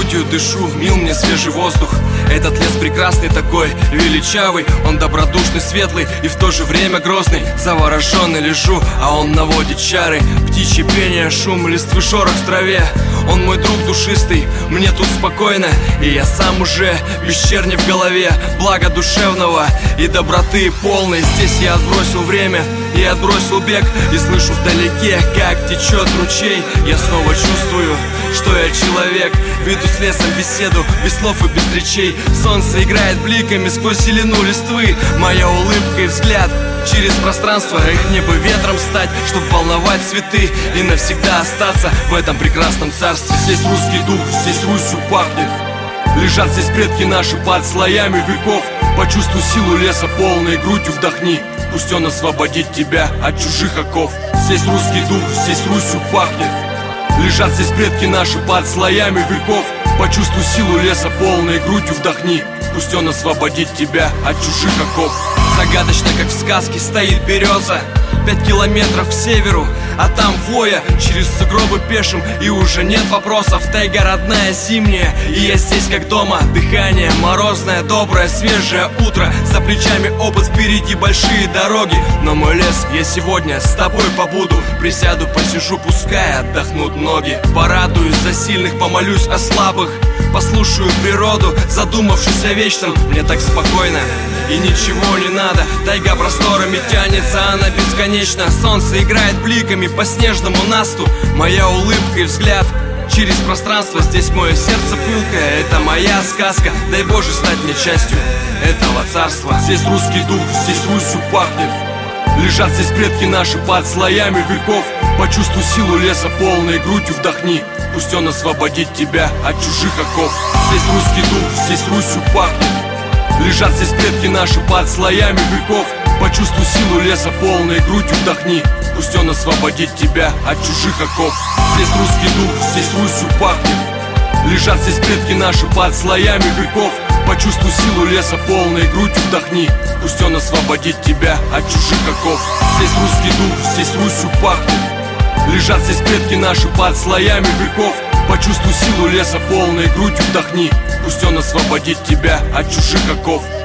грудью дышу, мил мне свежий воздух. Этот лес прекрасный такой, величавый. Он добродушный, светлый и в то же время грозный. Завороженный лежу, а он наводит чары. Птичье пение, шум листвы, шорох в траве. Он мой друг душистый, мне тут спокойно. И я сам уже без черни в голове. Благо душевного и доброты полной. Здесь я отбросил время и отбросил бег. И слышу вдалеке, как течет ручей. Я снова чувствую, что я человек. Веду с лесом беседу, без слов и без речей. Солнце играет бликами сквозь зелену листвы. Моя улыбка и взгляд через пространство. Их небо ветром стать, чтоб волновать цветы и навсегда остаться в этом прекрасном царстве. Здесь русский дух, здесь Русью пахнет. Лежат здесь предки наши под слоями веков. Почувствуй силу леса полной грудью вдохни. Пусть он освободит тебя от чужих оков. Здесь русский дух, здесь Русью пахнет. Лежат здесь предки наши под слоями веков. Почувствуй силу леса полной грудью вдохни. Пусть он освободит тебя от чужих оков. Загадочно, как в сказке, стоит береза 5 километров к северу, а там воя через сугробы пешим. И уже нет вопросов, тайга родная, зимняя. И я здесь как дома, дыхание морозное, доброе, свежее утро. За плечами опыт, впереди большие дороги. Но мой лес, я сегодня с тобой побуду. Присяду, посижу, пускай отдохнут ноги. Порадуюсь за сильных, помолюсь о слабых. Послушаю природу, задумавшись о вечном. Мне так спокойно и ничего не надо. Тайга просторами тянется, она бесконечна. Солнце играет бликами по снежному насту. Моя улыбка и взгляд через пространство. Здесь мое сердце пылкое, это моя сказка. Дай Боже стать мне частью этого царства. Здесь русский дух, здесь Русью пахнет. Лежат здесь предки наши под слоями веков. Почувствуй силу леса полной грудью вдохни. Пусть он освободит тебя от чужих оков. Здесь русский дух, здесь Русью пахнет. Лежат здесь предки наши под слоями веков. Почувствуй силу леса полной грудью вдохни. Пусть он освободит тебя от чужих оков. Здесь русский дух, здесь Русью пахнет. Лежат здесь предки наши под слоями веков. Почувствуй силу леса полной грудью вдохни. Пусть он освободит тебя от чужих оков. Здесь русский дух, здесь Русью пахнет. Лежат здесь предки наши под слоями веков. Почувствуй силу леса полной грудью вдохни. Пусть он освободит тебя от чужих оков.